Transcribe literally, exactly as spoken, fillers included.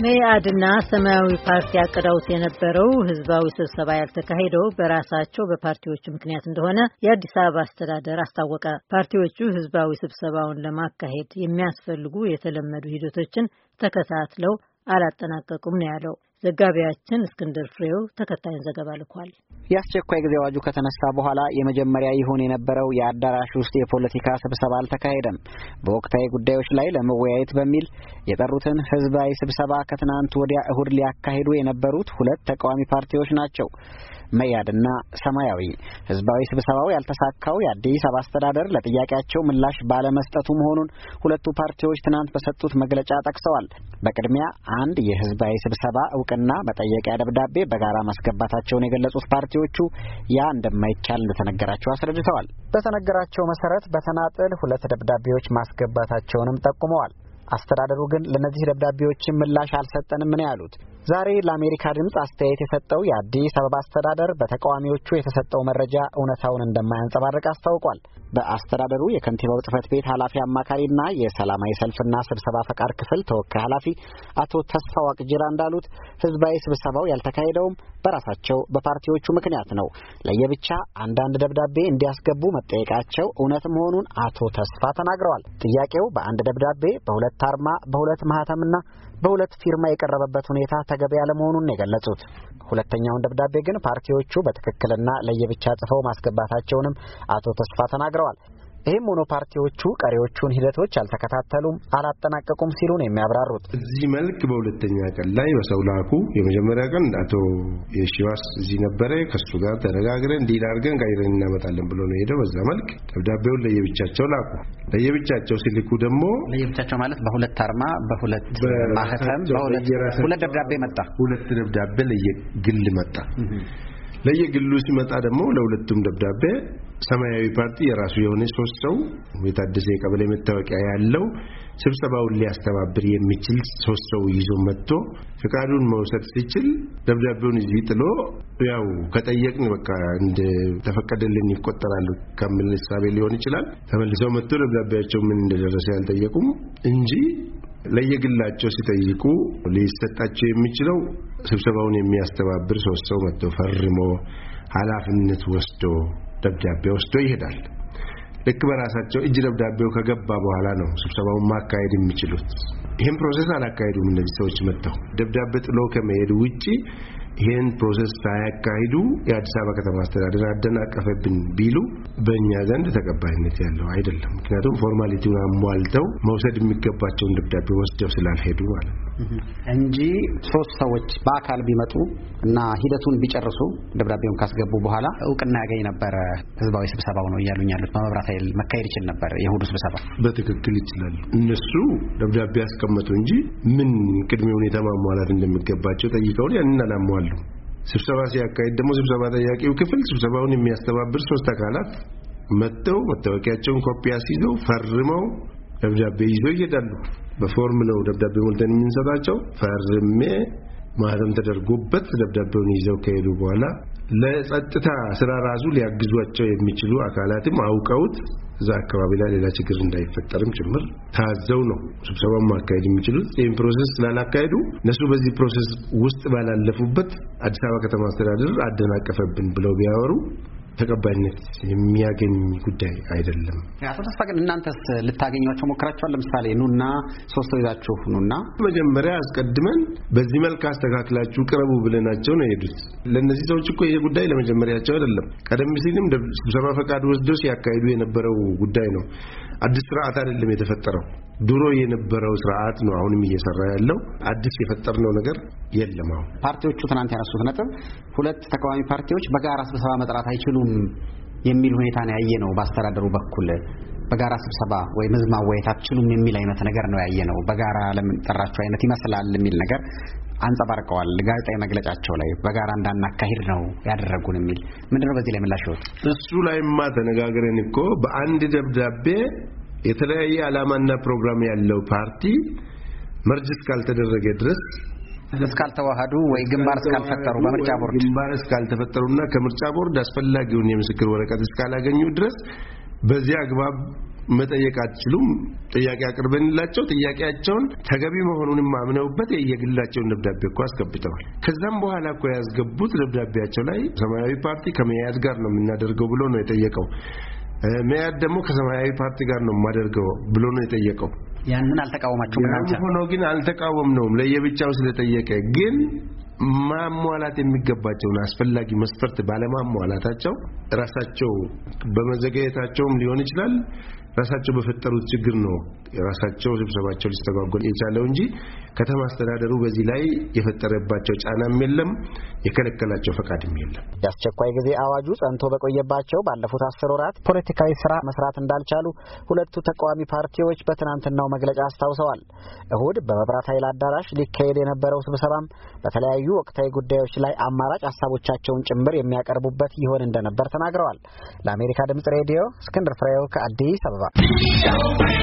መኢአድና ሰማያዊ ፓርቲ አቀዳውት የነበረው ህዝባዊ ስብሰባ ያልተካሄደው በራሳቸው በፓርቲዎቹ ምክንያት እንደሆነ የአዲስ አበባ አስተዳደር አስታወቀ። ፓርቲዎቹ ህዝባዊ ስብሰባውን ለማካሄድ የሚያስፈልጉ የተለመዱ ሂደቶችን ተከታትለው አላጠናቀቁም ነው ያለው። ዘጋቢያችን እስክንድር ፍሬው ተከታዩን ዘገባ ልኳል። የአስቸኳይ ጊዜ አዋጁ ከተነሳ በኋላ የመጀመሪያ ይሆን የነበረው የአዳራሽ ውስጥ የፖለቲካ ስብሰባ አልተካሄደም። በወቅታዊ ጉዳዮች ላይ ለመወያየት በሚል የጠሩትን ህዝባዊ ስብሰባ ከትናንት ወዲያ እሁድ ሊያካሂዱ የነበሩት ሁለት ተቃዋሚ ፓርቲዎች ናቸው፣ መኢአድና ሰማያዊ። ህዝባዊ ስብሰባው ያልተሳካው የአዲስ አበባ አስተዳደር ለጥያቄያቸው ምላሽ ባለመስጠቱ መሆኑን ሁለቱ ፓርቲዎች ትናንት በሰጡት መግለጫ ጠቅሰዋል። በቅድሚያ አንድ የህዝባዊ ስብሰባ እውቅና መጠየቂያ ደብዳቤ በጋራ ማስገባታቸውን የገለጹት ፓርቲዎቹ ያ እንደማይቻል እንደተነገራቸው አስረድተዋል። በተነገራቸው መሰረት በተናጥል ሁለት ደብዳቤዎች ማስገባታቸውንም ጠቁመዋል። አስተዳደሩ ግን ለነዚህ ደብዳቤዎች ምላሽ አልሰጠንም ነው ያሉት። ዛሬ ለአሜሪካ ድምጽ አስተያየት የሰጠው የአዲስ አበባ አስተዳደር በተቃዋሚዎቹ የተሰጠው መረጃ እውነታውን እንደማያንጸባርቅ አስታውቋል። በአስተዳደሩ የከንቲባው ጽህፈት ቤት ኃላፊ አማካሪና የሰላማዊ ሰልፍና ስብሰባ ፈቃድ ክፍል ተወካይ ኃላፊ አቶ ተስፋው አቅጅራ እንዳሉት ህዝባዊ ስብሰባው ያልተካሄደውም በራሳቸው በፓርቲዎቹ ምክንያት ነው። ለየብቻ አንዳንድ ደብዳቤ እንዲያስገቡ መጠየቃቸው እውነት መሆኑን አቶ ተስፋ ተናግረዋል። ጥያቄው በአንድ ደብዳቤ በሁለት አርማ በሁለት ማህተምና በሁለት ፊርማ የቀረበበት ሁኔታ ተገቢ ያለመሆኑን ነው የገለጹት። ሁለተኛውን ደብዳቤ ግን ፓርቲዎቹ በትክክልና ለየብቻ ጽፈው ማስገባታቸውንም አቶ ተስፋ ተናግረዋል። ይህም ሆኖ ፓርቲዎቹ ቀሪዎቹን ሂደቶች አልተከታተሉም፣ አላጠናቀቁም ሲሉ ነው የሚያብራሩት። እዚህ መልክ በሁለተኛ ቀን ላይ በሰው ላኩ። የመጀመሪያ ቀን አቶ የሺዋስ እዚህ ነበረ። ከሱ ጋር ተነጋግረን እንዲህ አድርገን ቀይረን እናመጣለን ብሎ ነው ሄደው። በዛ መልክ ደብዳቤውን ለየብቻቸው ላኩ። ለየብቻቸው ሲልኩ ደግሞ ለየብቻቸው ማለት በሁለት አርማ በሁለት ማህተም በሁለት ሁለት ደብዳቤ መጣ። ሁለት ደብዳቤ ለየግል መጣ። ለየግሉ ሲመጣ ደግሞ ለሁለቱም ደብዳቤ ሰማያዊ ፓርቲ የራሱ የሆነ ሶስት ሰው የታደሰ የቀበሌ መታወቂያ ያለው ስብሰባውን ሊያስተባብር የሚችል ሶስት ሰው ይዞ መጥቶ ፍቃዱን መውሰድ ሲችል ደብዳቤውን እዚህ ጥሎ ያው ከጠየቅን በቃ እንደ ተፈቀደልን ይቆጠራል ከሚል ሐሳብ ሊሆን ይችላል ተመልሰው መጥቶ ደብዳቤያቸው ምን እንደደረሰ ያልጠየቁም እንጂ ለየግላቸው ሲጠይቁ ሊሰጣቸው የሚችለው ስብሰባውን የሚያስተባብር ሶስት ሰው መጥቶ ፈርሞ ኃላፊነት ወስዶ ደብዳቤ ወስዶ ይሄዳል። ልክ በራሳቸው እጅ ደብዳቤው ከገባ በኋላ ነው ስብሰባውን ማካሄድ የሚችሉት። ይሄን ፕሮሰስ አላካሄዱም። እነዚህ ሰዎች መጥተው ደብዳቤ ጥሎ ከመሄድ ውጪ ይሄን ፕሮሰስ ሳያካሂዱ የአዲስ አበባ ከተማ አስተዳደር አደናቀፈብን ቢሉ በእኛ ዘንድ ተቀባይነት ያለው አይደለም። ምክንያቱም ፎርማሊቲውን አሟልተው መውሰድ የሚገባቸውን ደብዳቤ ወስደው ስላልሄዱ ማለት ነው እንጂ ሶስት ሰዎች በአካል ቢመጡ እና ሂደቱን ቢጨርሱ ደብዳቤውን ካስገቡ በኋላ እውቅና ያገኝ ነበር። ህዝባዊ ስብሰባው ነው እያሉኝ ያሉት በመብራት ኃይል መካሄድ ይችል ነበር። የሁዱ ስብሰባ በትክክል ይችላል። እነሱ ደብዳቤ ያስቀመጡ እንጂ ምን ቅድመ ሁኔታ ማሟላት እንደሚገባቸው ጠይቀው ያንን አላሟሉ። ስብሰባ ሲያካሂድ ደግሞ ስብሰባ ጠያቂው ክፍል ስብሰባውን የሚያስተባብር ሶስት አካላት መጥተው መታወቂያቸውን ኮፒ አስይዘው ፈርመው ደብዳቤ ይዘው ይሄዳሉ። በፎርም ነው ደብዳቤ ሞልተን የምንሰጣቸው። ፈርሜ ማህተም ተደርጎበት ደብዳቤውን ይዘው ከሄዱ በኋላ ለጸጥታ ስራ ራሱ ሊያግዟቸው የሚችሉ አካላትም አውቀውት እዛ አካባቢ ላይ ሌላ ችግር እንዳይፈጠርም ጭምር ታዘው ነው ስብሰባውን ማካሄድ የሚችሉት። ይህን ፕሮሰስ ስላላካሄዱ እነሱ በዚህ ፕሮሰስ ውስጥ ባላለፉበት አዲስ አበባ ከተማ አስተዳደር አደናቀፈብን ብለው ቢያወሩ ተቀባይነት የሚያገኝ ጉዳይ አይደለም። አቶ ተስፋ ግን እናንተስ ልታገኙቸው ሞክራችኋል? ለምሳሌ ኑና ሶስት ሰው ይዛችሁ ኑና መጀመሪያ አስቀድመን በዚህ መልክ አስተካክላችሁ ቅረቡ ብለናቸው ነው የሄዱት። ለነዚህ ሰዎች እኮ ይሄ ጉዳይ ለመጀመሪያቸው አይደለም። ቀደም ሲልም ስብሰባ ፈቃድ ወስደው ሲያካሂዱ የነበረው ጉዳይ ነው። አዲስ ስርዓት አይደለም የተፈጠረው። ድሮ የነበረው ስርዓት ነው አሁንም እየሰራ ያለው። አዲስ የፈጠርነው ነገር የለም። አሁን ፓርቲዎቹ ትናንት ያነሱት ነጥብ ሁለት ተቃዋሚ ፓርቲዎች በጋራ ስብሰባ መጥራት አይችሉም የሚል ሁኔታ ነው ያየነው። በአስተዳደሩ በኩል በጋራ ስብሰባ ወይ ህዝብ ማወያየት አትችሉም የሚል አይነት ነገር ነው ያየነው። በጋራ ለምን ጠራችሁ አይነት ይመስላል የሚል ነገር አንጸባርቀዋል ጋዜጣዊ መግለጫቸው ላይ። በጋራ እንዳናካሂድ ነው ያደረጉን የሚል ምንድነው በዚህ ላይ ምላሽ ይወጥ? እሱ ላይማ ተነጋግረን እኮ በአንድ ደብዳቤ የተለያየ ዓላማና ፕሮግራም ያለው ፓርቲ መርጅ እስካልተደረገ ድረስ እስካልተዋሃዱ ወይ ግንባር እስካልፈጠሩ በምርጫ ቦርድ ግንባር እስካልተፈጠሩና ከምርጫ ቦርድ አስፈላጊውን የምስክር ወረቀት እስካላገኙ ድረስ በዚህ አግባብ መጠየቅ አትችሉም ጥያቄ አቅርበንላቸው ጥያቄያቸውን ተገቢ መሆኑን ማምነውበት የየግላቸውን ደብዳቤ እኮ አስገብተዋል ከዛም በኋላ እኮ ያስገቡት ደብዳቤያቸው ላይ ሰማያዊ ፓርቲ ከመያዝ ጋር ነው የምናደርገው ብሎ ነው የጠየቀው መያዝ ደግሞ ከሰማያዊ ፓርቲ ጋር ነው የማደርገው ብሎ ነው የጠየቀው ያንን አልተቃወማችሁም እናንተ ሆኖ ግን አልተቃወምነውም ለየብቻው ስለጠየቀ ግን ማሟላት የሚገባቸውን አስፈላጊ መስፈርት ባለማሟላታቸው ራሳቸው በመዘገየታቸውም ሊሆን ይችላል ራሳቸው በፈጠሩት ችግር ነው ራሳቸው ስብሰባቸው ሊስተጓጎል የቻለው እንጂ ከተማ አስተዳደሩ በዚህ ላይ የፈጠረባቸው ጫናም የለም የከለከላቸው ፈቃድም የለም ያስቸኳይ ጊዜ አዋጁ ጸንቶ በቆየባቸው ባለፉት አስር ወራት ፖለቲካዊ ስራ መስራት እንዳልቻሉ ሁለቱ ተቃዋሚ ፓርቲዎች በትናንትናው መግለጫ አስታውሰዋል እሁድ በመብራት ኃይል አዳራሽ ሊካሄድ የነበረው ስብሰባም በተለያዩ ወቅታዊ ጉዳዮች ላይ አማራጭ ሐሳቦቻቸውን ጭምር የሚያቀርቡበት ይሆን እንደነበር ተናግረዋል ለአሜሪካ ድምጽ ሬዲዮ እስክንድር ፍሬው ከአዲስ አበባ